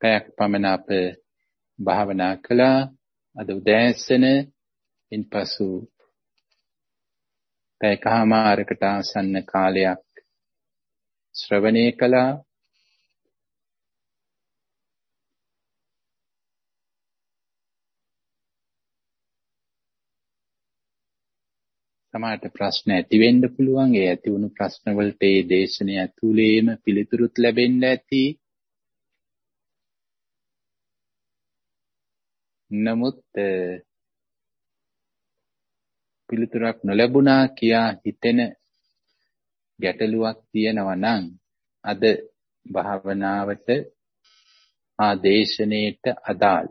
පැයක් පමණ අප භාවනා කළා. අද උදෑසන ඉන්පසු පැයකමාරකට ආසන්න කාලයක් ශ්‍රවණය කළා. සමහරට ප්‍රශ්න ඇති වෙන්න පුළුවන්. ඒ ඇති වුණු ප්‍රශ්න වලට ඒ දේශනය ඇතුළේම පිළිතුරුත් ලැබෙන්න ඇති. නමුත් පිළිතුරක් නොලැබුණා කියා හිතෙන ගැටලුවක් තියෙනවා නම් අද භාවනාවට ආදේශනයේට අදාළ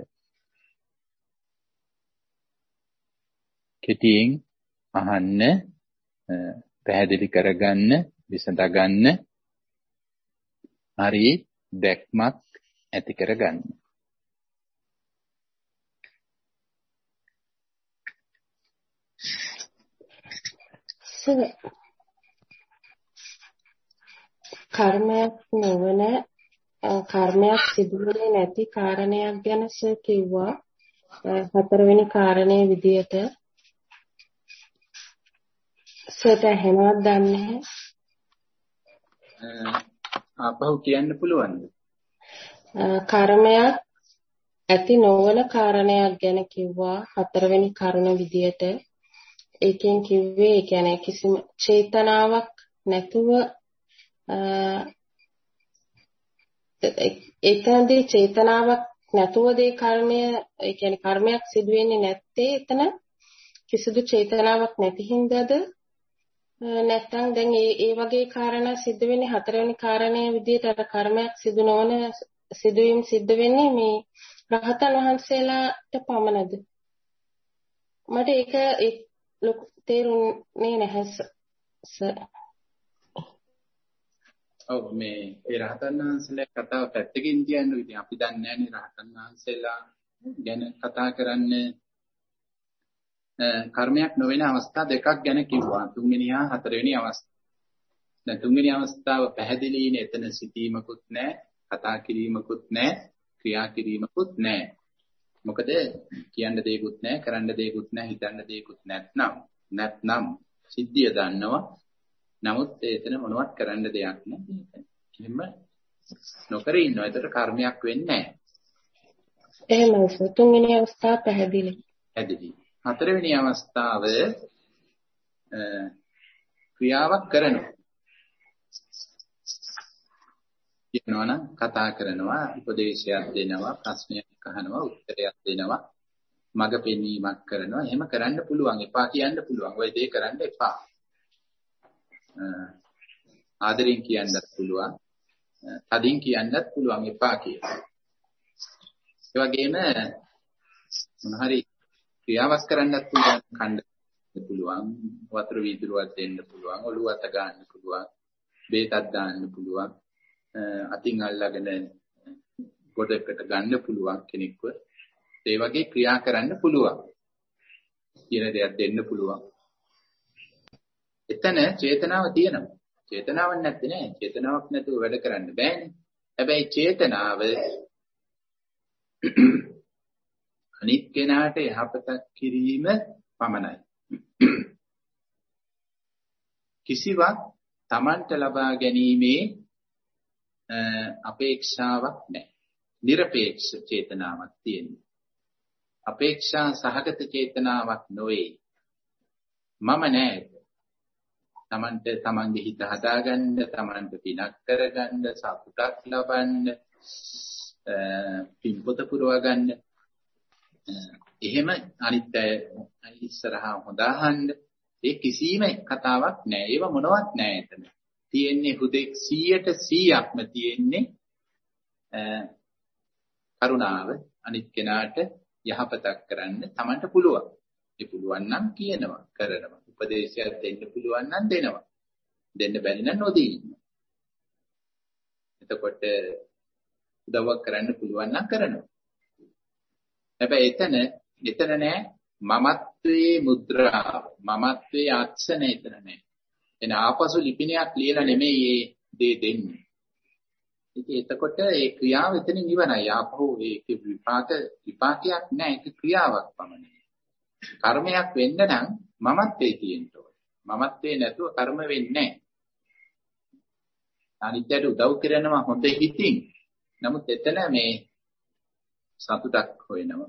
කෙටියෙන් අහන්න, පැහැදිලි කරගන්න, විසඳගන්න, හරි දැක්මක් ඇති කරගන්න. කර්මයක් නොවන කර්මයක් සිදුවෙන්නේ නැති කාරණයක් ගැන කිව්වා. හතරවෙනි කාරණේ විදියට සත හැමවත් දන්නේ ආපහු කියන්න පුළුවන්ද? කර්මයක් ඇති නොවන කාරණයක් ගැන කිව්වා හතරවෙනි කරුණ විදියට. ඒකෙන් කිව්වේ ඒ කියන්නේ කිසිම චේතනාවක් නැතුව ඒකන්දී චේතනාවක් නැතුව දේ කර්මය ඒ කියන්නේ කර්මයක් සිදු වෙන්නේ නැත්තේ එතන කිසිදු චේතනාවක් නැති හින්දාද නැත්නම් දැන් ඒ වගේ කාරණා සිද්ධ වෙන්නේ හතරවෙනි කාරණේ විදිහට අර කර්මයක් සිදු නොවන සිදුවීම් සිද්ධ වෙන්නේ මේ රහතන් වහන්සේලාට පමණද? මට ඒක ලොකු තේරුන්නේ නැහැ සර්. ඔව් මේ ඒ රහතන් වහන්සේලා කතාව පැත්තකින් කියන්නේ ඉතින් අපි දන්නේ නැහැ රහතන් වහන්සේලා ගැන කතා කරන්න කර්මයක් නොවන අවස්ථා දෙකක් ගැන කිව්වා. තුන්වෙනි හා හතරවෙනි අවස්ථාව. දැන් තුන්වෙනි අවස්ථාව පැහැදිලිනේ එතන සිටීමකුත් නැහැ, කතා කිරීමකුත් නැහැ, ක්‍රියා කිරීමකුත් නැහැ. මොකද කියන්න දෙයක්වත් නැහැ, කරන්න දෙයක්වත් නැහැ, හිතන්න දෙයක්වත් නැත්නම් සිද්ධිය දන්නවා. නමුත් එතන මොනවත් කරන්න දෙයක් නැහැ. එහෙම නොකර ඉන්නවා. ඒතර කර්මයක් වෙන්නේ නැහැ. එහෙමයි. තුන්වෙනි අවස්ථාව පැහැදිලි. හතරවෙනි අවස්ථාව ක්‍රියාවක් කරනවා. කියනවනම් කතා කරනවා, උපදේශයක් දෙනවා, ප්‍රශ්නයක් අහනවා, උත්තරයක් දෙනවා, මඟ පෙන්වීමක් කරනවා. එහෙම කරන්න පුළුවන්. එපා කියන්න පුළුවන්. ඔය දේ කරන්න එපා. ආදරෙන් කියන්නත් පුළුවන්. තදින් කියන්නත් පුළුවන් එපා කියලා. ඒ වගේම මොන හරි ක්‍රියාවක් කරන්නත් පුළුවන්. කන්න පුළුවන්, වතුර වීදුරුවක් දෙන්න පුළුවන්, ඔළුව අත ගන්න පුළුවන්, බේතක් දාන්න පුළුවන්, අතින් අල්ලගෙන ගොඩකට ගන්න පුළුවන් කෙනෙක්ව. ඒ වගේ ක්‍රියා කරන්න පුළුවන්. කියන දෙයක් දෙන්න පුළුවන්. එතන චේතනාව තියෙනවා. චේතනාවක් නැත්තේ නෑ. චේතනාවක් නැතුව වැඩ කරන්න බෑනේ. හැබැයි චේතනාව අනිත් කෙනාට යහපතක් කිරීම පමණයි. කිසිවක් Tamanට ලබා ගැනීමේ අපේක්ෂාවක් නැහැ. නිර්පේක්ෂ චේතනාවක් තියෙනවා. අපේක්ෂා සහගත චේතනාවක් නොවේ. මම නෑ. Tamanට Tamanගේ හිත හදාගන්න, Tamanට පිනක් කරගන්න, සතුටක් ලබන්න, පින්පොත පුරව ගන්න. එහෙම අනිත් අය ඉස්සරහා හොදාහන්න ඒ කිසිම කතාවක් නෑ. ඒව මොනවත් නෑ එතන. තියෙන්නේ හුදෙක් 100%ක්ම තියෙන්නේ කරුණාව. අනිත් කෙනාට යහපතක් කරන්න Tamanට පුළුවන්. ඒ පුළුවන් නම් කියනවා, කරනවා. උපදේශයක් දෙන්න පුළුවන් නම් දෙනවා. දෙන්න බැරි නම් නොදී ඉන්නවා. එතකොට උදව්වක් කරන්න පුළුවන් නම් කරනවා. හැබැයි එතන නෑ මමත්වයේ මුද්‍රාව, මමත්වයේ අක්ෂණ එතන නෑ. එන ආපසු ලිපිනයක් ලියලා නෙමෙයි මේ දේ දෙන්නේ. ඉතින් එතකොට ඒ ක්‍රියාව එතනින් ඉවරයි. ආපහු ඒක විපාකයක් නෑ. ඒක ක්‍රියාවක් පමණයි. කර්මයක් වෙන්න නම් මමත්වේ තියෙන්න ඕනේ. මමත්වේ නැතුව කර්ම වෙන්නේ නෑ. අනිත්‍යයට උදව් කරනවා හොඳ හිතින්. නමුත් එතන මේ සතුටක් හොයනවා.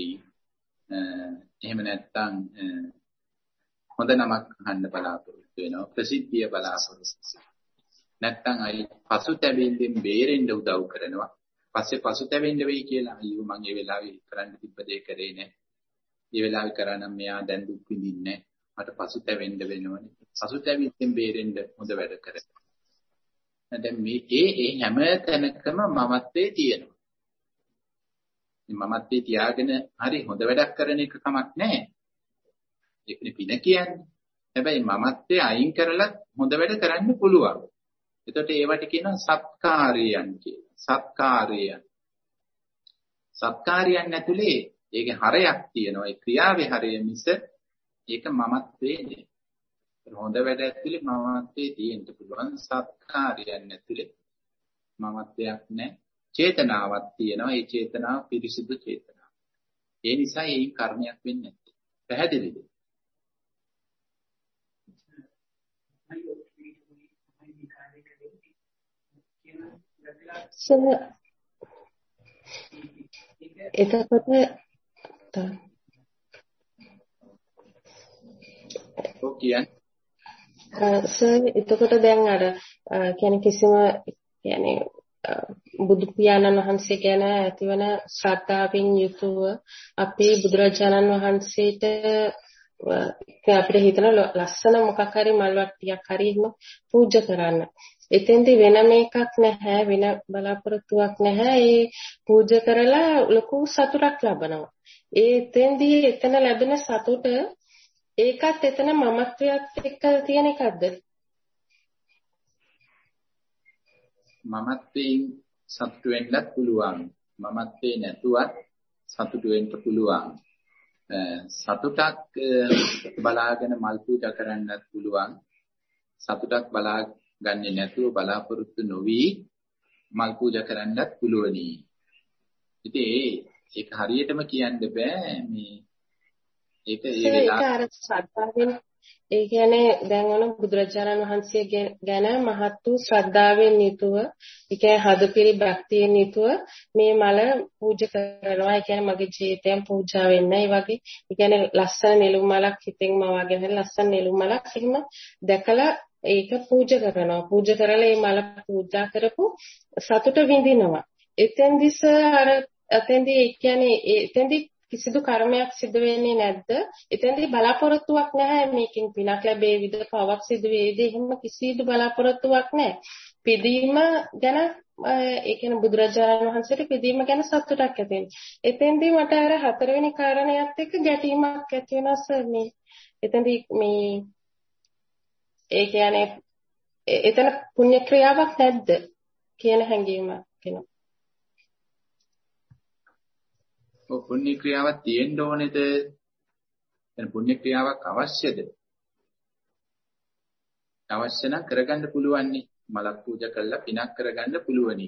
එහෙම නැත්නම් හොඳ නමක් අහන්න බලාපොරොත්තු වෙනවා. ප්‍රසිද්ධිය බලාපොරොත්තු. නැත්නම් අයි පසුතැවෙන්න බේරෙන්න උදව් කරනවා. පස්සේ පසුතැවෙන්න වෙයි කියලා අයියෝ මම ඒ වෙලාවේ කරන්න තිබ්බ දේ කරේ නෑ. මේ වෙලාවේ කරා නම් මෙයා දැන් දුක් විඳින්නේ නෑ. මට පසුතැවෙන්න වෙනවනේ. පසුතැවිල්ලෙන් බේරෙන්න හොඳ වැඩ කරනවා. දැන් මේ හැම තැනකම මමත්වේ තියෙනවා. මේ මමත්වේ තියාගෙන හරි හොඳ වැඩක් කරන එක කමක් නැහැ. ඒකනේ පින කියන්නේ. හැබැයි මමත්වේ අයින් කරලා හොඳ වැඩ කරන්න පුළුවන්. එතකොට ඒවට කියනවා සත්කාරයන් කියලා. සත්කාරයන්. සත්කාරයන් ඇතුලේ ඒකේ හරයක් තියෙනවා. ඒ ක්‍රියාවේ හරය මිස ඒක මමත්වේ නෙවෙයි. හොඳ වැඩ ඇතුලේ මමත්වේ තියෙන්න පුළුවන්. සත්කාරයන් ඇතුලේ මමත්වයක් නැහැ. චේතනාවක් තියෙනවා. ඒ චේතනාව පිරිසිදු චේතනාවක්. ඒ නිසා ඒ කර්මයක් වෙන්නේ නැහැ. පැහැදිලිද? එතකොට එතකොට දැන් අර කියන්නේ කිසිම කියන්නේ බුදු පියාණන් වහන්සේ ගැන ඇතිවන ශ්‍රද්ධාවෙන් යුතුව අපේ බුදුරජාණන් වහන්සේට අපිට හිතන ලස්සන මොකක් හරි මල් වට්ටියක් හරි පූජා කරන්න. එතෙන්දී වෙනම එකක් නැහැ, වෙන බලාපොරොත්තුවක් නැහැ. ඒ පූජා කරලා ලොකු සතුටක් ලබනවා. එතෙන්දී එතන ලැබෙන සතුට ඒකත් එතන මමත්වයට එක්ක තියෙන එකක්ද? මමත්වයෙන් සතුටු වෙන්නත් පුළුවන්. මමත්වේ නැතුවත් සතුටු වෙන්න පුළුවන්. සතුටක් බලාගෙන මල් පූජා කරන්නත් පුළුවන්. සතුටක් බලාගන්නේ නැතුව බලාපොරොත්තු නොවි මල් පූජා කරන්නත් පුළුවනි. ඉතින් ඒක හරියටම කියන්න බෑ මේ ඒක ඒ වෙලාවට ඒ කියන්නේ දැන් ඔන බුදුරජාණන් වහන්සේ ගැන මහත් වූ ශ්‍රද්ධාවෙන් යුතුව ඒ කියන්නේ හදපිරි භක්තියෙන් යුතුව මේ මල පූජා කරනවා. ඒ කියන්නේ මගේ ජීවිතයෙන් පූජා වෙන්න. ඒ වගේ ඒ කියන්නේ ලස්සන නෙළුම් මලක් හිතෙන් මවාගෙන හරි ලස්සන නෙළුම් මලක් එහෙම දැකලා ඒක පූජා කරනවා. පූජා කරලා මේ මල පූජා කරපු සතුට විඳිනවා. එතෙන්දිස අර එතෙන්දී ඒ කියන්නේ එතෙන්දී කිසිදු කර්මයක් සිදු වෙන්නේ නැද්ද? එතෙන්දී බලාපොරොත්තුවක් නැහැ මේකෙන් පිනක් ලැබෙයිද, පවක් සිදු වෙයිද, එහෙම කිසිදු බලාපොරොත්තුවක් නැහැ. පිදීම ගැන ඒ කියන්නේ බුදුරජාණන් වහන්සේට පිදීම ගැන සතුටක් ඇති වෙනවා. එතෙන්දී මට අර හතරවෙනි කාරණයක් එක්ක ගැටීමක් ඇති වෙනවා සර් මේ. එතෙන්දී මේ ඒ කියන්නේ එතන පුණ්‍ය ක්‍රියාවක් නැද්ද කියන හැඟීමක් එනවා. ඔව් පුණ්‍ය ක්‍රියාවක් තියෙන්න ඕනේද? එහෙනම් පුණ්‍ය ක්‍රියාවක් අවශ්‍යද? අවශ්‍ය නම් කරගන්න පුළුවන් නේ. මලක් පූජා කළා පිනක් කරගන්න පුළුවනි.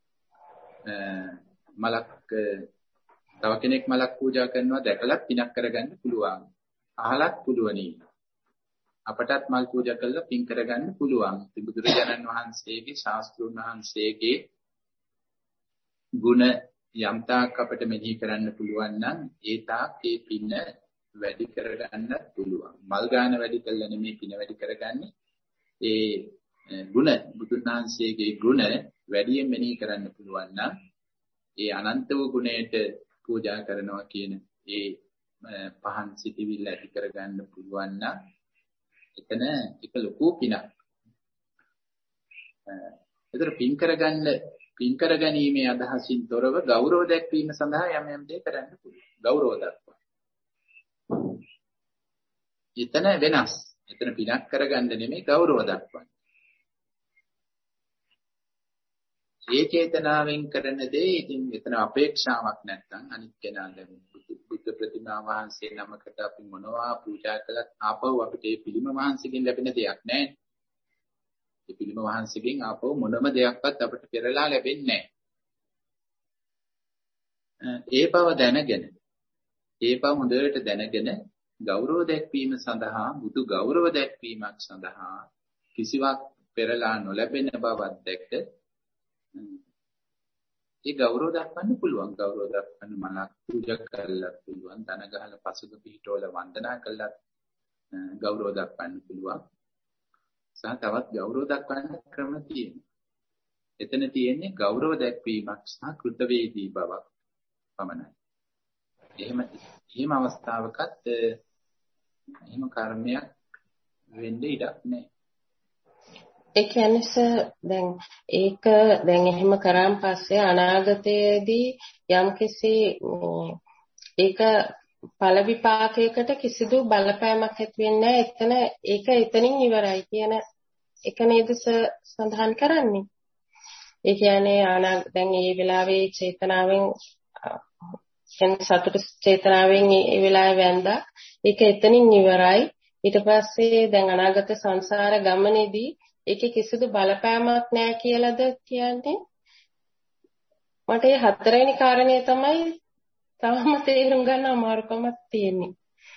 මලක් තව කෙනෙක් මලක් පූජා කරනවා දැකලා පිනක් කරගන්න පුළුවන්. අහලත් පුළුවනි. අපටත් මල් පූජා කළා පින් කරගන්න පුළුවන්. බුදුරජාණන් වහන්සේගේ ශාස්ත්‍රඥ වහන්සේගේ ගුණ යම් තාක් අපිට මෙහි කරන්න පුළුවන් නම් ඒ තාක් ඒ පින වැඩි කරගන්න පුළුවන්. මල් ගාන වැඩි කළා නෙමෙයි පින වැඩි කරගන්නේ. ඒ ගුණ බුදුන් වහන්සේගේ ගුණ වැඩියෙන් මෙහි කරන්න පුළුවන් නම් ඒ අනන්ත වූ ගුණයට පූජා කරනවා කියන ඒ පහන් සිටිවිල්ල ඇති කරගන්න පුළුවන් නම් එතන එක ලොකු පිනක්. ඒතර පින් කරගැනීමේ අදහසින් තොරව ගෞරව දැක්වීම සඳහා යම් දේ කරන්න පුළුවන්. ගෞරව දක්වන්න. එතන වෙනස්. එතන පිනක් කරගන්න නෙමෙයි ගෞරව දක්වන්න. ඒ චේතනාවෙන් කරන දේ ඉතින් එතන අපේක්ෂාවක් නැත්නම් අනිත් කෙනා දැන් බුද්ධ ප්‍රතිමා වහන්සේ නමකට අපි මොනවා පූජා කළත් ආපහු අපිට ඒ පිළිම වහන්සේගෙන් ලැබෙන දෙයක් නැහැ. ඒ පිළිම වහන්සේගෙන් ආපහු මොනම දෙයක්වත් අපිට පෙරලා ලැබෙන්නේ නැහැ. ඒ බව දැනගෙන ඒ බව හොඳට දැනගෙන ගෞරව දැක්වීම සඳහා බුදු ගෞරව දැක්වීමක් සඳහා කිසිවක් පෙරලා නොලැබෙන බවක් දැක්ක ඒ ගෞරව දක්වන්න පුළුවන්. ගෞරව දක්වන්න මලක් පූජා කරලා පුළුවන්. දන ගහලා පසුක පිටවල වන්දනා කළා ගෞරව දක්වන්න පුළුවන්. සහ තවත් ගෞරව දක්වන්න ක්‍රම තියෙනවා. එතන තියෙන්නේ ගෞරව දැක්වීමක් සහ කෘතවේදී බවක් පමණයි. එහෙම අවස්ථාවකත් එහෙම කර්මයක් වෙන්න ඉඩක් නැහැ. ඒ කියන්නේ දැන් එහෙම කරාන් පස්සේ අනාගතයේදී යම්කිසි ඒක ඵල විපාකයකට කිසිදු බලපෑමක් ඇති වෙන්නේ නැහැ. ඒක එතනින් ඉවරයි කියන එක නේද සඳහන් කරන්නේ. ඒ කියන්නේ දැන් මේ වෙලාවේ චේතනාවෙන් සතුට චේතනාවෙන් ඒ වෙලාවේ වැන්දා. ඒක එතනින් ඉවරයි. ඊට පස්සේ දැන් අනාගත සංසාර ගමනේදී ඒකේ කිසිදු බලපෑමක් නැහැ කියලාද කියන්නේ? මට ඒ හතරවෙනි කාරණේ තමයි තාම තේරුම් ගන්න අමාරුකමක් තියෙන්නේ.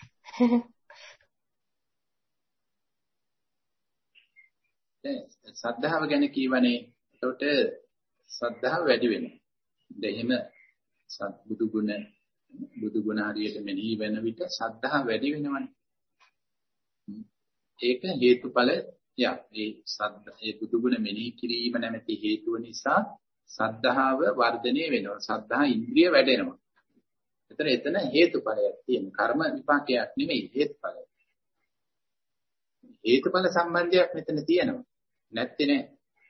සද්ධාව ගැන කියවනේ. එතකොට සද්ධාව වැඩි වෙනවා. එහෙම බුදු ගුණ හරියට මෙනෙහි වෙන විට සද්ධාව වැඩි වෙනවනේ. ඒක හේතුඵල ඒ බුදු ගුණ මෙනෙහි කිරීම නැමැති හේතුව නිසා සද්ධාව වර්ධනය වෙනවා. සද්ධා ඉන්ද්‍රිය වැඩෙනවා. එතන හේතුඵලයක් තියෙන කර්ම විපාකයක් නෙමෙයි හේතුඵලය. හේතුඵල සම්බන්ධයක් මෙතන තියෙනවා. නැත්තේ නෑ.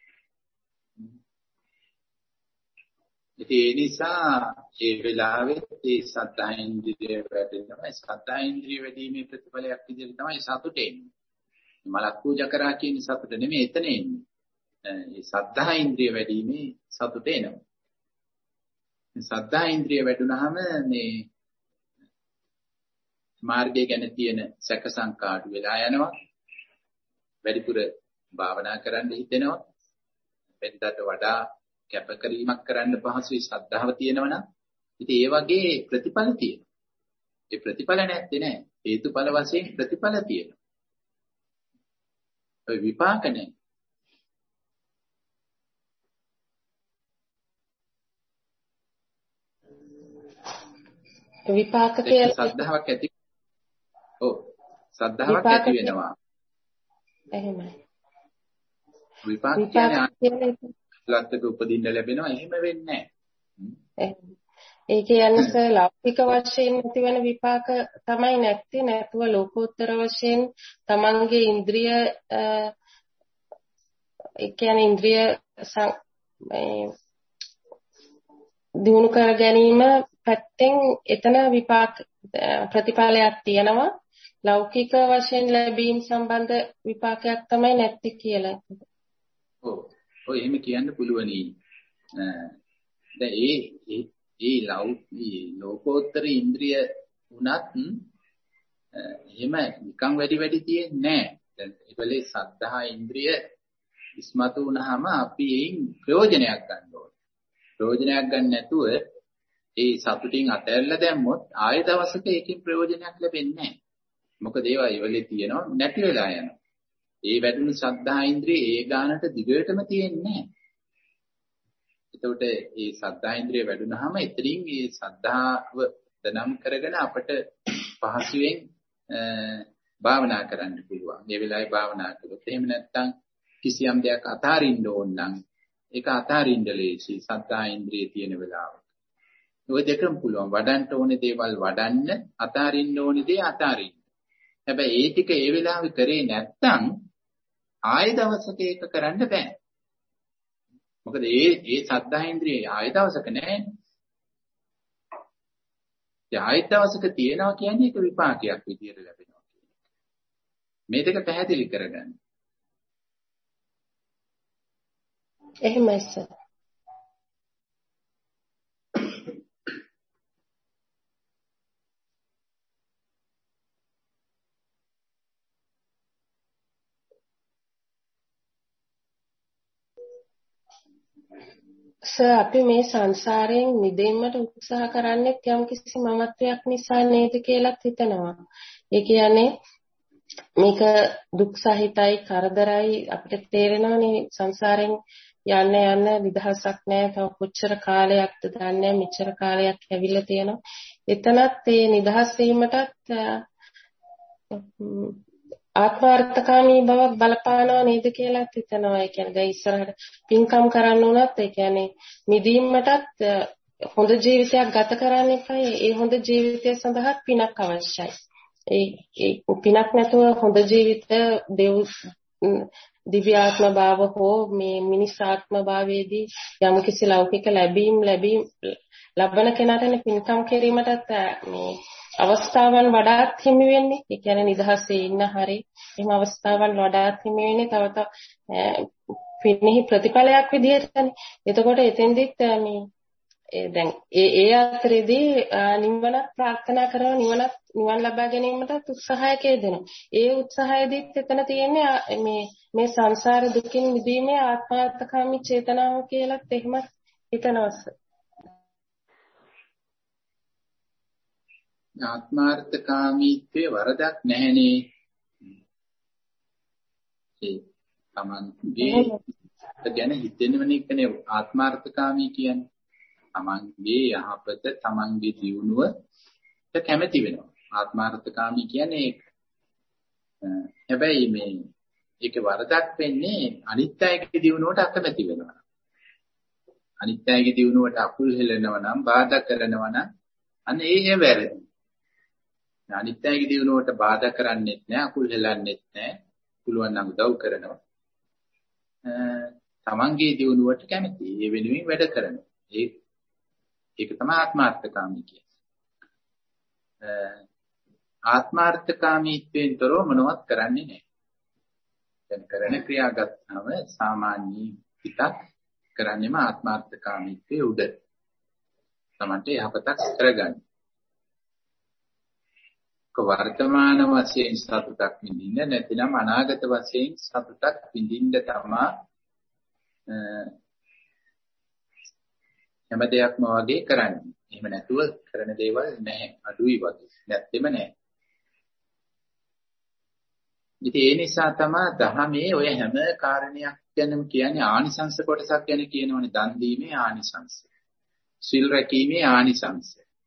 ඒ නිසා ඒ වෙලාවෙත් ඒ සද්ධා ඉන්ද්‍රිය වැඩෙනවා. සද්ධා ඉන්ද්‍රිය වැඩිීමේ ප්‍රතිඵලයක් විදිහට තමයි සතුට එන්නේ. මලක් පූජා කරා කියන සතුට නෙමෙයි එතන එන්නේ. ඒ සද්ධා ඉන්ද්‍රිය වැඩිීමේ සතුට එනවා. සද්ධා ඉන්ද්‍රිය වැඩුණාම මේ මාර්ගය ගැන තියෙන සැක සංකා අඩු වෙලා යනවා. වැඩිපුර භාවනා කරන්න හිතෙනවා. වෙනදාට වඩා කැපකිරීමක් කරන්න පහසුයි ශ්‍රද්ධාව තියෙනවනම්. ඉතින් ඒ වගේ ප්‍රතිඵල තියෙනවා. ඒ ප්‍රතිඵල නැත්තේ නෑ. හේතුඵල වශයෙන් ප්‍රතිඵල තියෙනවා. ඒ විපාක නෑ. විපාක කියලා ශ්‍රද්ධාවක් ඇති. ඔව්. ශ්‍රද්ධාවක් ඇති වෙනවා. එහෙමයි. විපාක කියන්නේ ලක්ක උපදින්න ලැබෙනවා. එහෙම වෙන්නේ නැහැ. ඒ කියන්නේ ලෞකික වශයෙන් නැතිවන විපාක තමයි නැතුව ලෝකෝත්තර වශයෙන් තමන්ගේ ඉන්ද්‍රිය ඒ කියන්නේ ඉන්ද්‍රිය දිනු කර ගැනීම පැත්තෙන් එතන විපාක ප්‍රතිඵලයක් තියෙනවා. ලෞකික වශයෙන් ලැබීම් සම්බන්ධ විපාකයක් තමයි නැති කියලා. ඔව් එහෙම කියන්න පුළුවනි. දැන් ඒ ලෝකෝත්තර ඉන්ද්‍රිය උනත් එහෙම නිකන් වැඩි තියෙන්නේ නැහැ. දැන් ඒකලේ සද්ධා ඉන්ද්‍රිය ඉස්මතු වුණාම අපි ඒන් ප්‍රයෝජනයක් ගන්න ඕනේ. ප්‍රයෝජනයක් ගන්න නැතුව ඒ සතුටින් අතහැරලා දැම්මොත් ආයෙ දවසක ඒකෙන් ප්‍රයෝජනයක් ලැබෙන්නේ නැහැ. මොකද ඒවා ඒවලේ තියෙනවා නැති වෙලා යනවා. ඒ වැඩුණු සද්ධා ඉන්ද්‍රිය ඒ ගානට දිගටම තියෙන්නේ නැහැ. එතකොට මේ සද්ධා ඉන්ද්‍රිය වැඩුණාම එතනින් මේ සද්ධාව දනම් කරගෙන අපට පහසුවෙන් භාවනා කරන්න පුළුවන්. මේ වෙලාවේ භාවනා කළොත් එහෙම නැත්නම් කිසියම් දෙයක් අතාරින්න ඕන නම් ඒක අතාරින්න ලේසි සද්ධා ඉන්ද්‍රිය තියෙන වෙලාවට. ඔය දෙකම පුළුවන්. වඩන්න ඕනේ දේවල් වඩන්න, අතාරින්න ඕනේ දේ අතාරින්න. හැබැයි ඒ ටික ඒ වෙලාවේ කරේ නැත්නම් ආයෙ දවසක ඒක කරන්න බෑ. මොකද ඒ සද්ධා ඉන්ද්‍රිය ආයෙ දවසක නැහැ. ඒ ආයෙ දවසක තියනවා කියන්නේ ඒක විපාකයක් විදියට ලැබෙනවා කියන්නේ. මේ දෙක පැහැදිලි කරගන්න. එහෙමයි සර්. අපි මේ සංසාරයෙන් මිදෙන්නට උත්සාහ කරන්නේ යම් කිසි මමත්වයක් නිසා නේද කියලා හිතනවා. ඒ කියන්නේ මේක දුක් සහිතයි කරදරයි අපිට තේරෙනවානේ සංසාරයෙන් යන්න නිදහසක් නැහැ. තව කොච්චර කාලයක්ද දන්නේ මෙච්චර කාලයක් ඇවිල්ලා තියෙනවා. එතනත් මේ නිදහස් වීමටත් ආත්මාර්ථකාමී බවක් බලපානවා නේද කියලා හිතනවා. ඒ කියන්නේ දැන් ඉස්සරහට පින්කම් කරන්න උනත් ඒ කියන්නේ මිදීමටත් හොඳ ජීවිතයක් ගත කරන්න එපා. ඒ හොඳ ජීවිතය සඳහා පිනක් අවශ්‍යයි. ඒ පිනක් නැතුව හොඳ ජීවිත දිව්‍යාත්ම භාව හෝ මේ මිනිසාත්ම භාවයේදී යම් කිසි ලෞකික ලැබීම් ලබන කෙනාට පින්කම් කිරීමටත් මේ අවස්ථාවන් වඩාත් හිමි වෙන්නේ. ඒ කියන්නේ නිදහසේ ඉන්න හැරි එහෙම අවස්ථාවන් වඩාත් හිමි වෙන්නේ තව පිනෙහි ප්‍රතිඵලයක් විදිහටනේ. එතකොට එතෙන්දිත් මේ දැන් ඒ අතරේදී නිවන ප්‍රාර්ථනා කරන නිවන් ලබා ගැනීමට උත්සාහයක යෙදෙනවා. ඒ උත්සාහයේදීත් එතන තියෙන්නේ මේ සංසාර දුකින් මිදීමේ ආත්මාර්ථකාමී චේතනාව කියලාත් එහෙම හිතනවස්. ආත්මාර්ථකාමීත්වයේ වරදක් නැහැනේ. ඒ තමන්ගේ ගැන හිතෙනවනේ එකනේ ආත්මාර්ථකාමී කියන්නේ. තමන්ගේ යහපත තමන්ගේ දියුණුවට කැමති වෙනවා. ආත්මාර්ථකාමී කියන්නේ ඒක. හැබැයි ඒකේ වරදක් වෙන්නේ අනිත් අයගේ දියුණුවට අකමැති වෙනවා. අනිත් අයගේ දියුණුවට අකුල් හෙලනවා නම් බාධා කරනවා නම් අන්න ඒ වැරදි. අනිත් අයගේ දියුණුවට බාධා කරන්නේත් නැහැ, අකුල් හෙලන්නේත් නැහැ. පුළුවන් නම් උදව් කරනවා. තමන්ගේ දියුණුවට කැමති. ඒ වෙනුවෙන් වැඩ කරනවා. ඒක තමයි ආත්මාර්ථකාමී කියන්නේ. ආත්මාර්ථකාමීත්වයෙන් තොරව මොනවත් කරන්නේ නැහැ. දැන් කරන ක්‍රියා ගත්තාම සාමාන්‍ය පිටක් කරන්නේම ආත්මාර්ථකාමීත්වයේ උඩ. තමන්ට යහපතක් කරගන්න. වර්තමාන වශයෙන් සතුටක් විඳින්න නැතිනම් අනාගත වශයෙන් සතුටක් විඳින්න තමයි හැම දෙයක්ම වගේ කරන්නේ. එහෙම නැතුව කරන දේවල් නැහැ. අඩුයි වගේ. නැත්තෙම නැහැ. ඉතින් ඒ නිසා තමයි දහමේ ඔය හැම කාරණයක් ගැනම කියන්නේ ආනිසංස කොටසක් ගැන කියනවනේ. දන් දීමේ ආනිසංස. සිල් රැකීමේ ආනිසංස.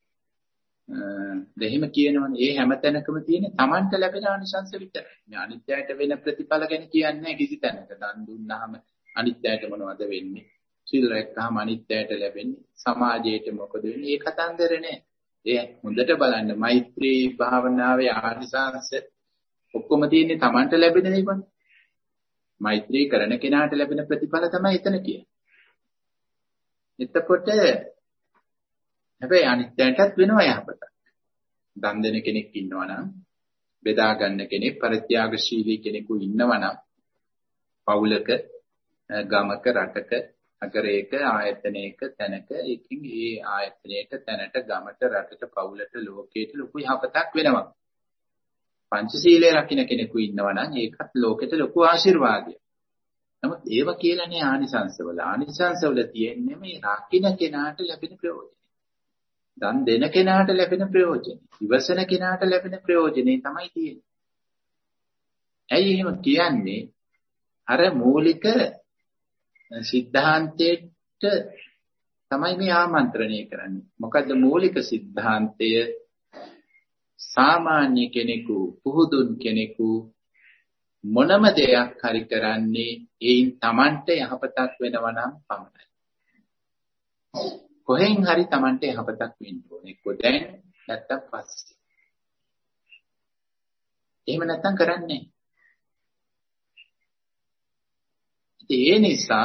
දෙහිම කියනවනේ. ඒ හැම තැනකම තියෙන තමන්ට ලැබෙන ආනිසංස විතරයි. මේ අනිත්‍යයට වෙන ප්‍රතිඵල ගැන කියන්නේ නැහැ කිසි තැනක. දන් දුන්නාම අනිත්‍යයට මොනවද වෙන්නේ? සිල් රැක්කහම අනිත්‍යයට ලැබෙන්නේ. සමාජයට මොකද වෙන්නේ? ඒ කතන්දර නෑ. ඒ හොඳට බලන්න මෛත්‍රී භාවනාවේ ආනිසංස ඔක්කොම තියෙන්නේ තමන්ට ලැබෙන දේවල්. මෛත්‍රී කරන කෙනාට ලැබෙන ප්‍රතිඵල තමයි එතන කියන්නේ. එතකොට හැබැයි අනිත්‍යයටත් වෙනවා යහපතක්. දන් දෙන කෙනෙක් ඉන්නවා නම්, බෙදා ගන්න කෙනෙක්, පරිත්‍යාගශීලී කෙනෙකු ඉන්නවා නම්, පවුලක, ගමක, රටක, නගරයක, ආයතනයක, තැනක, ඒකින් ඒ ආයතනයක, තැනට, ගමට, රටට, පවුලට, ලෝකයට ලොකු යහපතක් වෙනවා. පංචශීලය රකින්න කෙනෙකු ඉන්නවා නම් ඒකත් ලෝකෙට ලොකු ආශිර්වාදයක්. නමුත් ඒව කියලානේ ආනිසංසවල. ආනිසංසවල තියෙන්නේ මේ රකින්න කෙනාට ලැබෙන ප්‍රයෝජන. දන් දෙන කෙනාට ලැබෙන ප්‍රයෝජන. ඉවසන කෙනාට ලැබෙන ප්‍රයෝජනේ තමයි තියෙන්නේ. ඇයි එහෙම කියන්නේ? අර මූලික සිද්ධාන්තයට තමයි මේ ආමන්ත්‍රණය කරන්නේ. මොකද්ද මූලික සිද්ධාන්තය? සාමාන්‍ය කෙනෙකු, පුහුදුන් කෙනෙකු මොනම දෙයක් හරි කරන්නේ ඒයින් Tamanට යහපතක් වෙනවා නම් පමණයි. කොහෙන් හරි Tamanට යහපතක් වෙන්න ඕනේ. කොහෙන් නැත්තම් පස්සේ. එහෙම නැත්තම් කරන්නේ. ඒ නිසා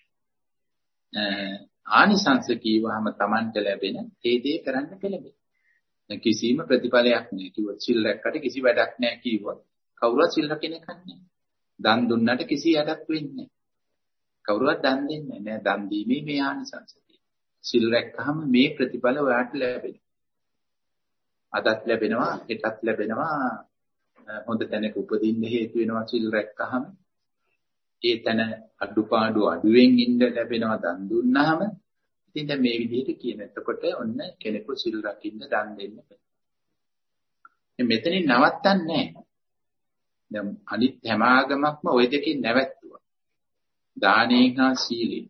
ආනිසංස කීවහම Tamanට ලැබෙන ඒ දේ කරන්න පෙළඹෙන. කිසිම ප්‍රතිඵලයක් නැහැ. කිව්වොත් සිල් රැක්කට කිසි වැඩක් නැහැ කිව්වොත් කවුරුවත් සිල් රැකෙන්නේ නැහැ. දන් දුන්නට කිසි යඩක් වෙන්නේ නැහැ. කවුරුවත් දන් දෙන්නේ නැහැ. දන් දීමේ මේ ආනිසංස තියෙනවා. සිල් රැක්කහම මේ ප්‍රතිඵල ඔයාට ලැබෙනවා. අදත් ලැබෙනවා, හෙටත් ලැබෙනවා. හොඳ තැනක උපදින්න හේතු වෙනවා සිල් රැක්කහම. ඒ තන අඩුපාඩු අඩුවෙන් ඉන්න ලැබෙනවා දන් දුන්නාම ඉතින් දැන් මේ විදිහට කියන. එතකොට ඔන්න කෙනෙකු සිල් රකින්න දන් දෙන්න බෑ. මෙතනින් නවත්තන්නේ නැහැ. දැන් අනිත් හැම ආගමක්ම ওই දෙකෙන් නැවැත්තුවා. දානයෙන් හා සීලෙන්.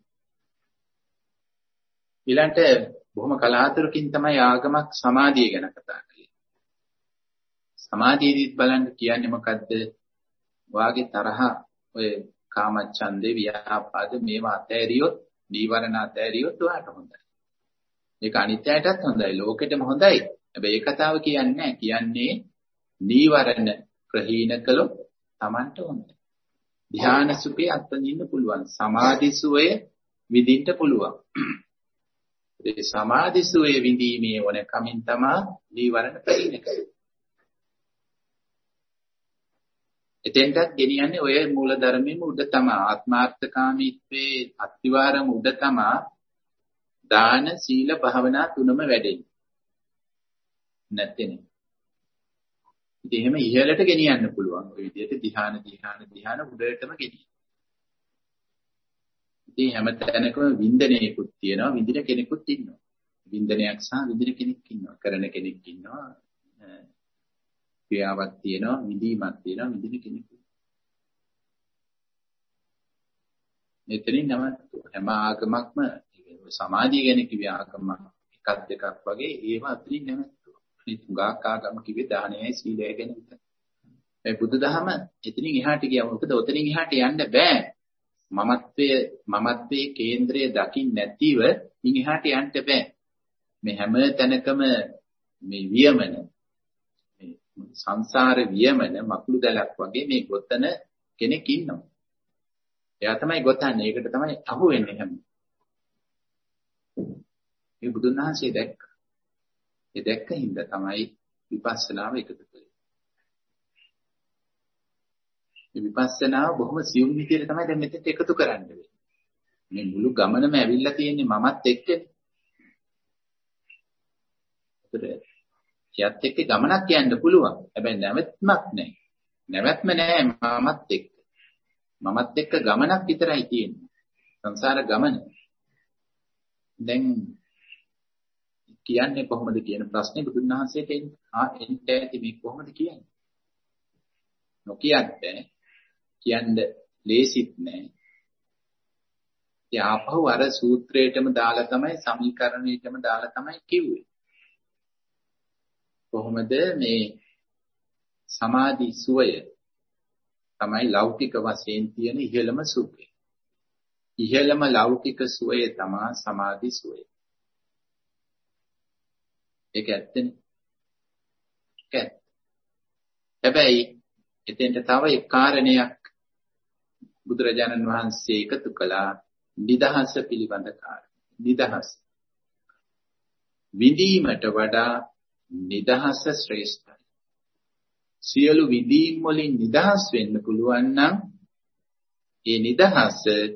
ඊළඟට බොහොම කලාතුරකින් තමයි ආගමක් සමාධිය ගැන කතා කරන්නේ. සමාධියේදීත් බලන්න කියන්නේ මොකද්ද? වාගේ තරහ ඔය කාමච්ඡන්දේ ව්‍යාපාද මේවා අතෑරියොත්, නීවරණ අතෑරියොත් ඔයාට හොඳයි. ඒක අනිත්‍යයටත් හොඳයි, ලෝකෙටම හොඳයි. හැබැයි ඒ කතාව කියන්නේ නැහැ. කියන්නේ නීවරණ ප්‍රහීන කළොත් Tamanට හොඳයි. ධ්‍යාන සුඛේ අත්විඳින්න පුළුවන්. සමාධි සුවය විඳින්න පුළුවන්. ඒ සමාධි සුවය විඳීමේ වන කමින් තමයි නීවරණ ප්‍රහීන කරන්නේ. එතෙන්ටත් ගෙනියන්නේ ඔය මූල ධර්මෙම උඩ තමයි. ආත්මාර්ථකාමීත්වයේ අත්විවරම උඩ තමයි දාන සීල භාවනා තුනම වැඩෙන්නේ. නැත්තේ නේ. ඉතින් එහෙම ඉහළට ගෙනියන්න පුළුවන්. ඔය විදිහට ධ්‍යාන උඩටම ගෙනියන්න. ඉතින් හැම තැනකම වින්දනයකුත් තියෙනවා, විඳින කෙනෙකුත් ඉන්නවා. වින්දනයක් සහ විඳින කෙනෙක් ඉන්නවා. කරන කෙනෙක් ඉන්නවා. ක්‍රියාවක් තියෙනවා, විඳීමක් තියෙනවා, විඳින කෙනෙක්. එතනින් නමත් හැම ආගමක්ම සමාධිය ගැන කිව්ව ආගමක් එකක් දෙකක් වගේ ඒව අතරින් නැමෙත්තුවා. මේ තුඟාක් ආගම කිව්වේ දානයයි සීලය ගැන විතරයි. මේ බුදුදහම එතනින් එහාට ගියා. මොකද ඔතනින් එහාට යන්න බෑ. මමත්වයේ කේන්ද්‍රය දකින්න නැතිව ඉන් එහාට යන්න බෑ. මේ හැම තැනකම මේ වියමන මේ සංසාර වියමන මකුළු දැලක් වගේ මේ ගොතන කෙනෙක් ඉන්නවා. එයා තමයි ගොතන්නේ. ඒකට තමයි අහු වෙන්නේ හැම. මේ බුදුන් වහන්සේ දැක්කා. ඒ දැක්ක හින්දා තමයි විපස්සනාව එකතු කළේ. මේ විපස්සනාව බොහොම සියුම් විදිහට තමයි දැන් මෙතෙන්ට එකතු කරන්න වෙන්නේ. මේ මුළු ගමනම ඇවිල්ලා තියෙන්නේ මමත් එක්කනේ. ඒත් එක්ක ගමනක් යන්න පුළුවන්. හැබැයි නැවැත්මක් නැහැ. නැවැත්ම නැහැ මමත් එක්ක. මමත් එක්ක ගමනක් විතරයි තියෙන්නේ. සංසාර ගමන. දැන් කියන්නේ කොහොමද කියන ප්‍රශ්නේ බුදුන් වහන්සේට එන්න ඇති මේ කොහොමද කියන්නේ? නොකියත් බෑ. කියන්න ලේසිත් නෑ. ඒ ආපහු අර සූත්‍රයටම දාලා තමයි සමීකරණයටම දාලා තමයි කිව්වේ. කොහොමද මේ සමාධි සුවය තමයි ලෞකික වශයෙන් තියෙන ඉහළම සුඛය. ඉහළම ලෞකික සුවය තමයි සමාධි සුවය. ඒක ඇත්තනේ. ඒක. හැබැයි එතෙන්ට තව එක් කාරණයක් බුදුරජාණන් වහන්සේ එකතු කළා නිදහස පිළිබඳ කාරණා. නිදහස. විඳීමට වඩා නිදහස ශ්‍රේෂ්ඨයි. සියලු විඳීම් වලින් නිදහස් වෙන්න පුළුවන් නම් ඒ නිදහස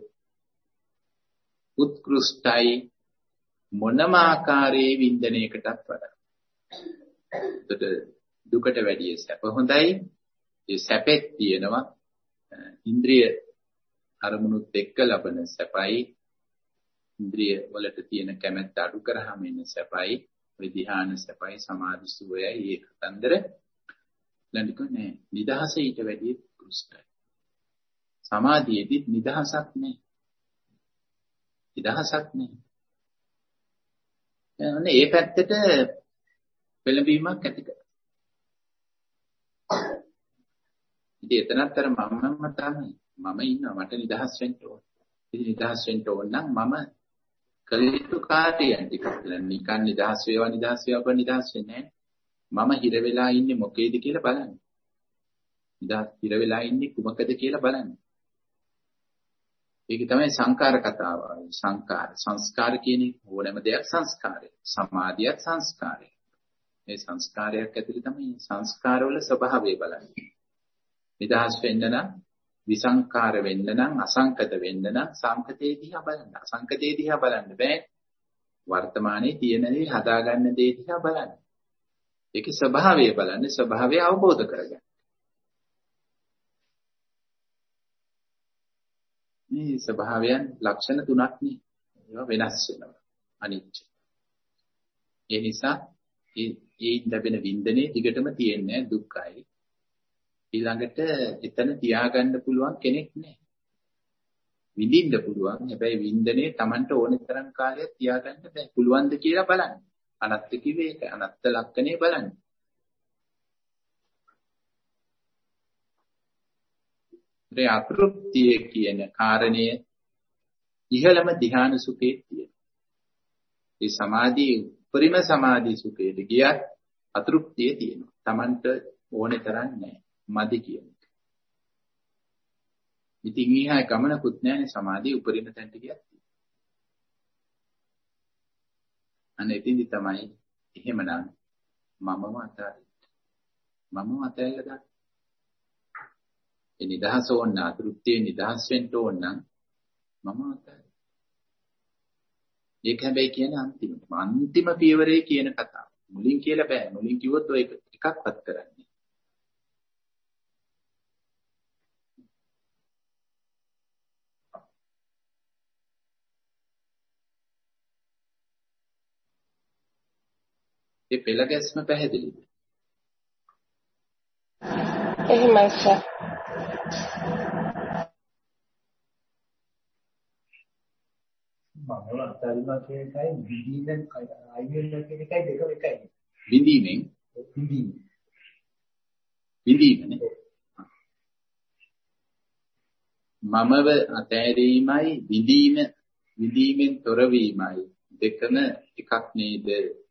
උත්කෘෂ්ටයි මොනම ආකාරයේ වින්දනයකටත් වඩා. ඒකට දුකට වැඩිය සැප හොඳයි. ඒ සැපෙත් තියෙනවා ඉන්ද්‍රිය අරමුණුත් එක්ක ලබන සැපයි. ඉන්ද්‍රිය වලට තියෙන කැමැත්ත අඩු කරාම එන සැපයි. ওই ධ්‍යාන සැපයි සමාධි සුවයයි ඒ කතන්දර ලැබෙන්නේ නැහැ. නිදහස ඊට වැඩිය උත්කෘෂ්ටයි. සමාධියේදී නිදහසක් නැහැ. නිදහසක් නැහැ. අනේ ඒ පැත්තට පෙළඹීමක් ඇති කරගන්න. ඉතින් එතනත් අර මමම තමයි. මම ඉන්නවා මට නිදහස් වෙන්න ඕන. ඉතින් නිදහස් වෙන්න ඕන නම් මම කලිතු කාර්යයන් ටික කරලා නිකන් නිදහස් වේවා නිදහස් වෙන්නේ නැහැ. මම හිර වෙලා ඉන්නේ මොකේද කියලා බලන්න. නිදහස් හිර වෙලා ඉන්නේ කුමකද කියලා බලන්න. ඒක තමයි සංකාර කතාව. සංස්කාර කියන්නේ ඕනෑම දෙයක් සංස්කාරය. සමාධියත් සංස්කාරය. මේ සංස්කාරයක් ඇතුළේ තමයි සංස්කාරවල ස්වභාවය බලන්නේ. නිදහස් වෙන්න නම් විසංකාර වෙන්න නම් අසංකත වෙන්න නම් සංකතේ දිහා බලන්න. අසංකතේ දිහා බලන්න බෑ. වර්තමානයේ තියෙන දේ හදාගන්න දේ දිහා බලන්න. ඒකේ ස්වභාවය බලන්න, ස්වභාවය අවබෝධ කරගන්න. මේ ස්වභාවයන් ලක්ෂණ තුනක් නේ. ඒවා වෙනස් වෙනවා. අනිත්‍ය. ඒ නිසා ඒ ලැබෙන වින්දනේ දිගටම තියෙන්නේ දුක්ඛයි. ඊළඟට එතන තියාගන්න පුළුවන් කෙනෙක් නැහැ. විඳින්න පුළුවන්. හැබැයි වින්දනේ Tamanට ඕනේ තරම් කාලයක් තියාගන්න බෑ. පුළුවන්ද කියලා බලන්න. අනත්ත කිව්වේ ඒක. අනත්ත ලක්ෂණේ බලන්න. ඒ අතෘප්තිය කියන කාරණය ඉහළම ධ්‍යාන සුඛයේ තියෙන. ඒ සමාධියේ උපරිම සමාධි සුඛයට ගියත් අතෘප්තිය තියෙනවා. Tamanට ඕනේ තරම් නැහැ. මදි කියන එක. ඉතින් ඊහා ගමනකුත් නැහැනේ සමාධිය උපරිම තැනට ගියත්. අනේ ඉතින්දි තමයි එහෙමනම් මමම අතාරින්න. මමම අතහැරලා දාන්න. ඒ නිදහස ඕන අතෘප්තිය නිදහස් වෙන්න ඕන නම් මම අතාරින්න. ඒක හැබැයි කියන්නේ අන්තිම පියවරේ කියන කතාව. මුලින් කියලා බෑ. මුලින් කිව්වොත් ඔය එකක්වත් කරන්නේ. ඒ පෙළ ගැස්ම පැහැදිලිද? එහෙමයි සර්. මම අත්දැකීම කියන එකයි විඳින්න අයියෙන් කියන එකයි දෙකම එකයි. විඳීමෙන් විඳීමනේ. මමව අතෑරීමයි විඳීමෙන් තොරවීමයි දෙකම එකක් නේද?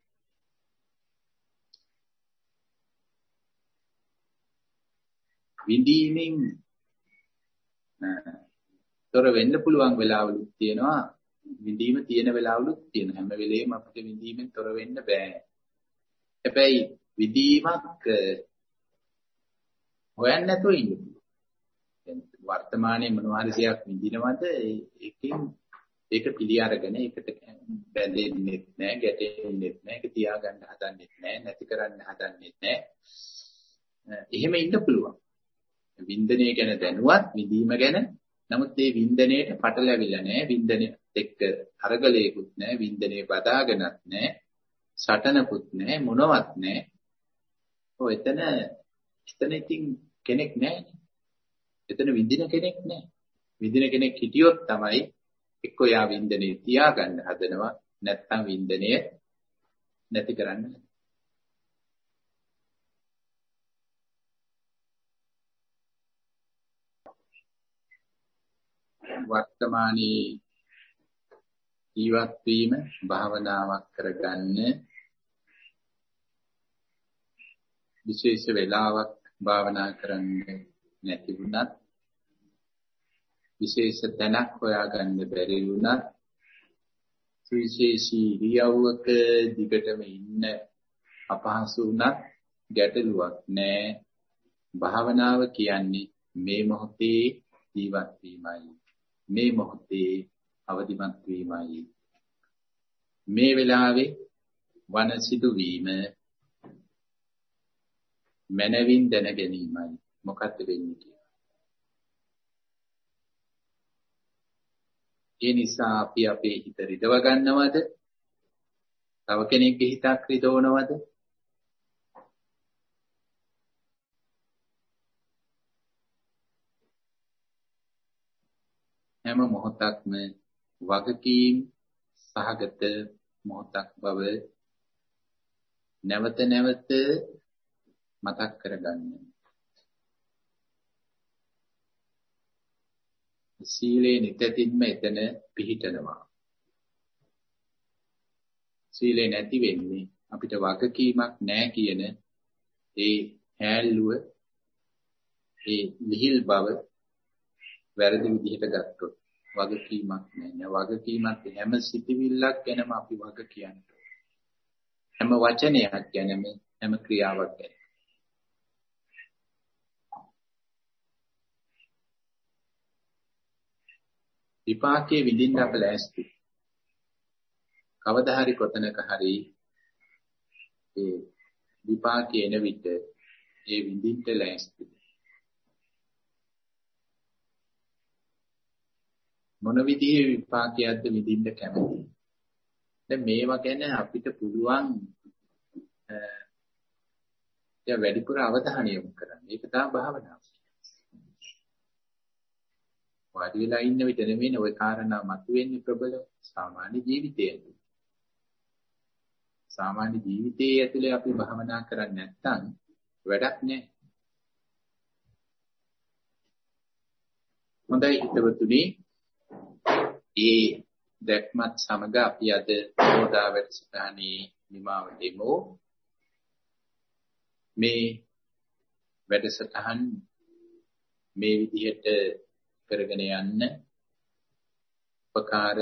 විඳීමෙන් තොර වෙන්න පුළුවන් වෙලාවලුත් තියෙනවා. විඳීම තියෙන වෙලාවලුත් තියෙන. හැම වෙලේම අපිට විඳීමෙන් තොර වෙන්න බෑ. හැබැයි විඳීමක් හොයන්න නැතුව ඉන්න පුළුවන්. වර්තමානයේ මොනවා හරි දෙයක් විඳිනවද ඒකෙන් ඒක පිළි අරගෙන ඒකට බැඳෙන්නෙත් නැහැ, ගැටෙන්නෙත් නැහැ, ඒක තියාගන්න හදන්නෙත් නැහැ, නැති කරන්න හදන්නෙත් නැහැ. එහෙම ඉන්න පුළුවන්. වින්දනය ගැන දැනුවත් විඳීම ගැන. නමුත් මේ වින්දනයේට පටලැවිලා නැහැ. වින්දනය එක්ක අරගලයකුත් නැහැ. වින්දනයේ බදාගෙනත් නැහැ. සටනකුත් නැහැ. මොනවත් නැහැ. ඔය එතන ඉතින් කෙනෙක් නැහැ. එතන විඳින කෙනෙක් නැහැ. විඳින කෙනෙක් හිටියොත් තමයි එක්ක යා වින්දනයේ තියාගන්න හදනවා. නැත්නම් වින්දනය නැති කරන්න. වර්තමානයේ ජීවත් වීම භාවනාවක් කරගන්න විශේෂ වේලාවක් භාවනා කරන්න නැති වුණත් විශේෂ තැනක් හොයාගන්න බැරි වුණත් විශේෂී ඉරියව්වක දිගටම ඉන්න අපහසු වුණත් ගැටලුවක් නැහැ. භාවනාව කියන්නේ මේ මොහොතේ ජීවත් වීමයි. මේ මොහොතේ අවදිමත් වීමයි. මේ වෙලාවේ වන සිදුවීම මනවින් දැන ගැනීමයි. මොකක්ද වෙන්නේ කියලා. ඒ නිසා අපි අපේ හිත රිදව ගන්නවද? තව කෙනෙක්ගේ හිතක් රිදවනවද? හැම මොහොතක්ම වගකීම් සහගත මොහොතක් බව නැවත නැවත මතක් කරගන්න. සීලේ නිතරම එතන පිහිටනවා. සීලේ නැති වෙන්නේ අපිට වගකීමක් නැහැ කියන ඒ හැල්ලුව, ඒ ලිහිල් බව වැරදි විදිහට ගත්තොත් වගකීමක් නැහැ. වගකීමක් හැම සිතිවිල්ලක් ගැනම අපි වග කියන්නේ. හැම වචනයක් ගැනම හැම ක්‍රියාවක් ගැන. විපාකයේ විඳින්න අප ලෑස්ති. කවදා හරි කොතනක හරි ඒ විපාකයේ එන විට ඒ විඳින්න ලෑස්ති. මොන විදිහේ විපාකයක්ද විඳින්න කැමති. දැන් මේවා ගැන අපිට පුළුවන් වැඩිපුර අවධානය යොමු කරන්න. ඒක තමයි භාවනාව. වාඩි වෙලා ඉන්න විට නෙමෙයි ওই කාරණා මතුවෙන්නේ ප්‍රබල සාමාන්‍ය ජීවිතයේ. සාමාන්‍ය ජීවිතයේ ඇතුලේ අපි භාවනා කරන්නේ නැත්නම් වැඩක් නැහැ. හොඳයි හිතවතුනි, ඒ දැක්මත් සමග අපි අද හෝදා වැඩසටහනේ නිමාව දෙමු. මේ වැඩසටහන් මේ විදිහට කරගෙන යන්න උපකාර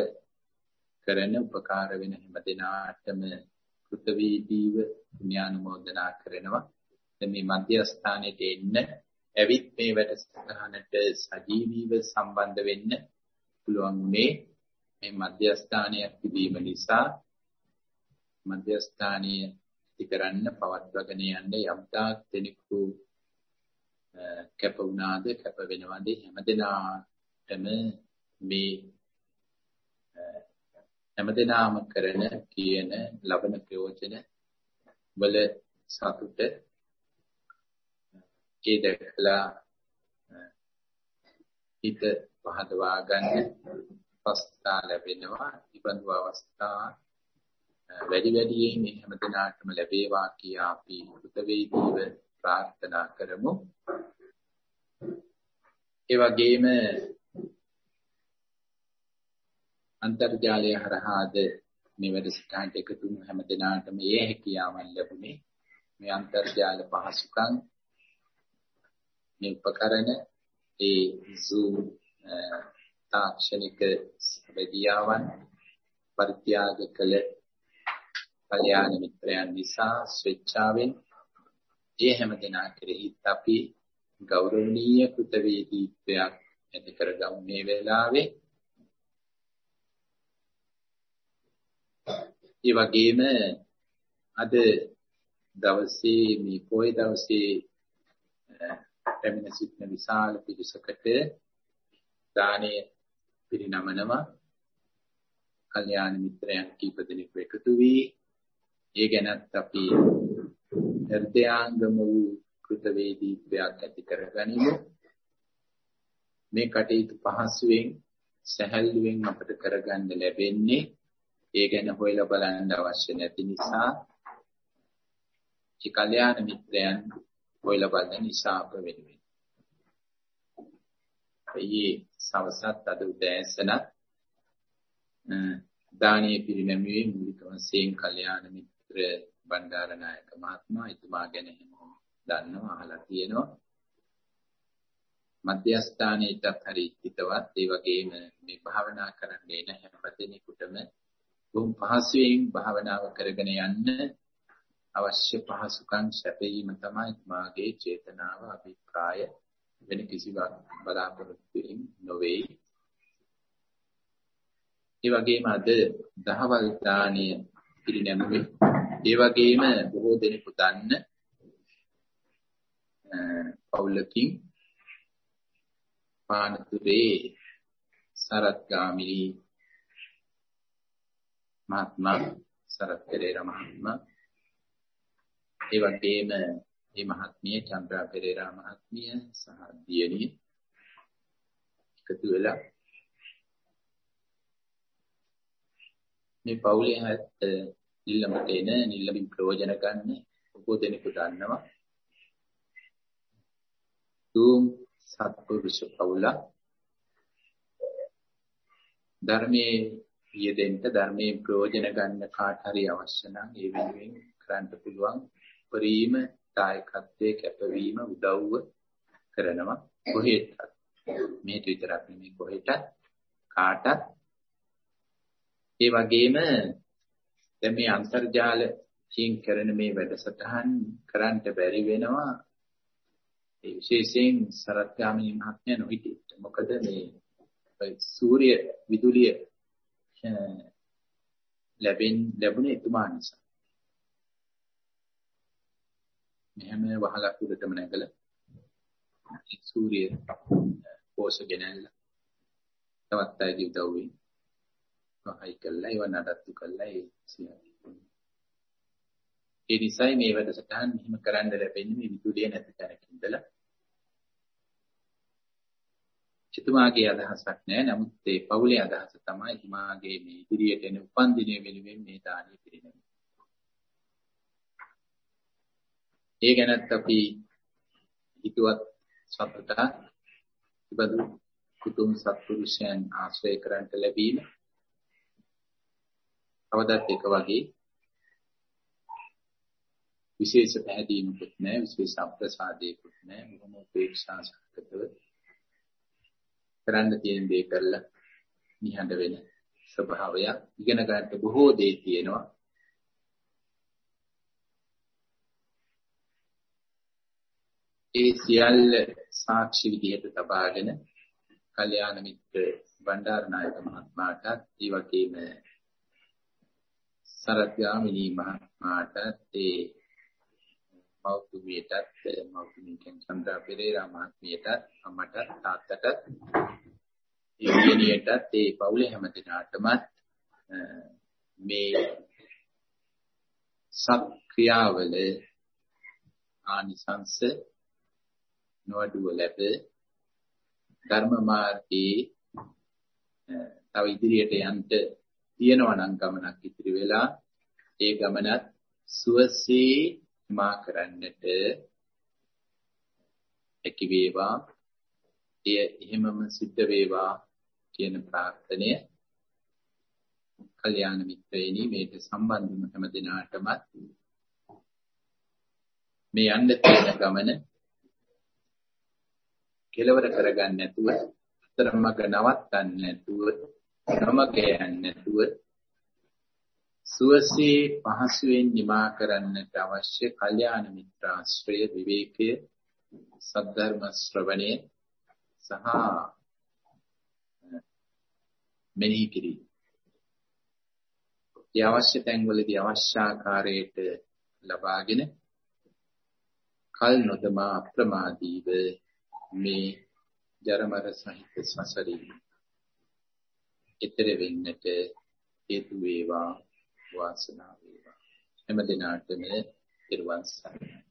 වෙන හැම දිනාටම කෘතවේදීව පුණ්‍යානුමෝදනා කරනවා. දැන් මේ මධ්‍යස්ථානයේ එන්න ඇවිත් මේ වැඩසටහනට සජීවීව සම්බන්ධ වෙන්න පුළුවන් මේ මධ්‍යස්ථානයක් තිබීම නිසා මධ්‍යස්ථානීය ඉතිකරන්න පවත්වාගෙන යන්න යම්තාක් දෙනෙකු කැප වුණාද කැප වෙනවද හැමදෙනාටම මේ හැමදෙනාම කරන කියන ලබන ප්‍රයෝජන වල සතුට ඒ දැකලා හිත පහදවා ගන්න අවස්ථා ලැබෙනවා. ඉබඳු අවස්ථා වැඩියෙන් මේ හැමදෙනාටම ලැබේවා කියා අපි කෘතවේදීව ප්‍රාර්ථනා කරමු. ඒ වගේම අන්තර්ජාලය හරහාද මේ වැඩසටහනට එකතු වුණු හැමදෙනාටම ඒ හැකියාවන් ලැබුණේ. මේ අන්තර්ජාල පහසුකම් මේ උපකරණ ඒ Zoom තාක්ෂණික විද්‍යාවන් පරිත්‍යාග කළ කල්‍යාණ මිත්‍රයන් නිසා ස්වේච්ඡාවෙන් ඒ හැමදෙනා කෙරෙහි අපි ගෞරවනීය කෘතවේදීත්වයක් ඇති කරගමු මේ වෙලාවේ. ඒ වගේම අද දවසේ මේ පොය දවසේ පැමිණ සිටින විශාල පිරිසකට දානය පිරිනමනවා. කල්‍යාණ මිත්‍රයන් කීප දෙනෙකු එකතු වී ඒ ගැනත් අපි හෘදයාංගම වූ කෘතවේදීත්වයක් ඇති කරගනිමු. මේ කටයුතු පහසුවෙන් සැහැල්ලුවෙන් අපට කරගන්න ලැබෙන්නේ ඒ ගැන හොයලා බලන්න අවශ්‍ය නැති නිසා ඒ කල්‍යාණ මිත්‍රයන් හොයලා බලන නිසා අප වෙනුවෙන්. ඊයේ සවසත් අද උදෑසන දානීය පිරිනැමීමේ මූලික වශයෙන් කල්‍යාණ මිත්‍ර බණ්ඩාරනායක මහත්මයා එතුමා ගැන හැමෝම දන්නවා අහලා තියෙනවා. මධ්‍යස්ථානයේත් හරි හිතවත් ඒ වගේම මේ භාවනා කරන්න එන හැම දෙනෙකුටම බොහොම පහසුවෙන් භාවනාව කරගෙන යන්න අවශ්‍ය පහසුකම් සැපයීම තමයි මාගේ චේතනාව අභිප්‍රාය වෙන කිසිවක් බලාපොරොත්තු නොවේ. ඒ වගේම අද දහවල් දානීය පිරිනැමුවේ ඒ වගේම බොහෝ දෙනෙකු දන්න පෞලකින් පානතුරේ සරත්ගාමිණී මහත්මයා සරත් පෙරේරා මහත්මයා ඒ වගේම මේ මහත්මිය චන්ද්‍රා පෙරේරා මහත්මිය සහ දියණිය එකතු වෙලා මේ පවුලේ හැත් නිල්ලමට එන නිල්ලමින් ප්‍රයෝජන ගන්න බොහෝ දෙනෙකු දන්නවා. තුම් සත්පුරුෂ පවුල ධර්මයේ යෙදෙන්න ධර්මයේ ප්‍රයෝජන ගන්න කාට හරි අවශ්‍ය නම් ඒ වෙනුවෙන් කරන්න පුළුවන් පරිම දායකත්වයේ කැපවීම උදව්ව කරනවා. කොහෙටත් මේ විතරක් නෙමෙයි කොහෙටත් කාටත්. ඒ වගේම දැන් මේ අන්තර්ජාලයෙන් කරන මේ වැඩසටහන් කරන්න බැරි වෙනවා. ඒ විශේෂයෙන් සරත්ගාමිණී මහත්මිය නොහිටියට. මොකද මේ සූර්ය විදුලිය ලැබුණේ එතුමා නිසා. මෙහෙම වහලක් උඩටම නැගලා සූර්ය පෝෂ ගෙනල්ලා තවත් අයගේ උදව්වෙන් පහයි කළා ඒව නඩත්තු කළා ඒ නිසායි මේ වැඩසටහන් මෙහිම කරන්න ලැබෙන්නේ මේ විදුලිය නැති තැනක ඉඳලා. එතුමාගේ අදහසක් නෑ. නමුත් ඒ පවුලේ අදහස තමයි හිමාගේ මේ ඉදිරියට එන උපන්දිනය වෙනුවෙන් මේ දානය පිරිනැමීම. ඒ ගැනත් අපි හිතුවත් සතුටක් ඉබදු කුතුම් සත්පුරුෂයන් ආශ්‍රය කරන්ට ලැබීම අවදත් එක වගේ විශේෂ පැහැදීමකුත් නැහැ, විශේෂ අප්‍රසාදයකුත් නැහැ. බොහොම උපේක්ෂා සහගතව කරන්න තියෙන දේ කරලා නිහඬ වෙන ස්වභාවයක් ඉගෙන ගන්නට බොහෝ දේ තියෙනවා. ඒ සියල්ල සාක්ෂි විදිහට තබාගෙන කල්යාණ මිත්‍ර බණ්ඩාරනායක මහත්මයාට ඒ වගේම සරත්ගාමිනී මහත්මයාට ඒ මෞතුමියටත් මෞතුමියන් චන්ද්‍රා පෙරේරා මහත්මියටත් අම්මට තාත්තට ඒ දිනියටත් ඒ පවුලේ හැම දෙනාටම මේ සත්ක්‍රියාවල ආනිසංස නොඅඩුව ලැබ ධර්ම මාර්ගයේ තව ඉදිරියට යන්න තියෙනවා නම් ගමනක් ඉතිරි වෙලා ඒ ගමනත් සුවසේ මා කරන්නට හැකි වේවා. එය එහෙමම සිද්ධ වේවා කියන ප්‍රාර්ථනය කල්යාණ මිත්‍රයනි මේට සම්බන්ධ වන හැම දිනාටම මේ යන්න තියෙන ගමන කෙලවර කරගන්න නැතුව අතරමඟ නවත්තන්න නැතුව නොමග යන්න නැතුව සුවසේ පහසුවෙන් නිමා කරන්නට අවශ්‍ය කල්යාණ මිත්‍රාශ්‍රය විවේකය සද්ධර්ම ශ්‍රවණය සහ මෙනෙහි කිරීම. ඒ අවශ්‍ය තැන්වලදී අවශ්‍ය ආකාරයට ලබාගෙන කල් නොදමා අප්‍රමාදීව මේ ජරමර සහිත සසරින් ඊතර වෙන්නට හේතු වේවා වාසනාව වේවා. හැම දිනාටම ත්‍රිවංශ සරණයි.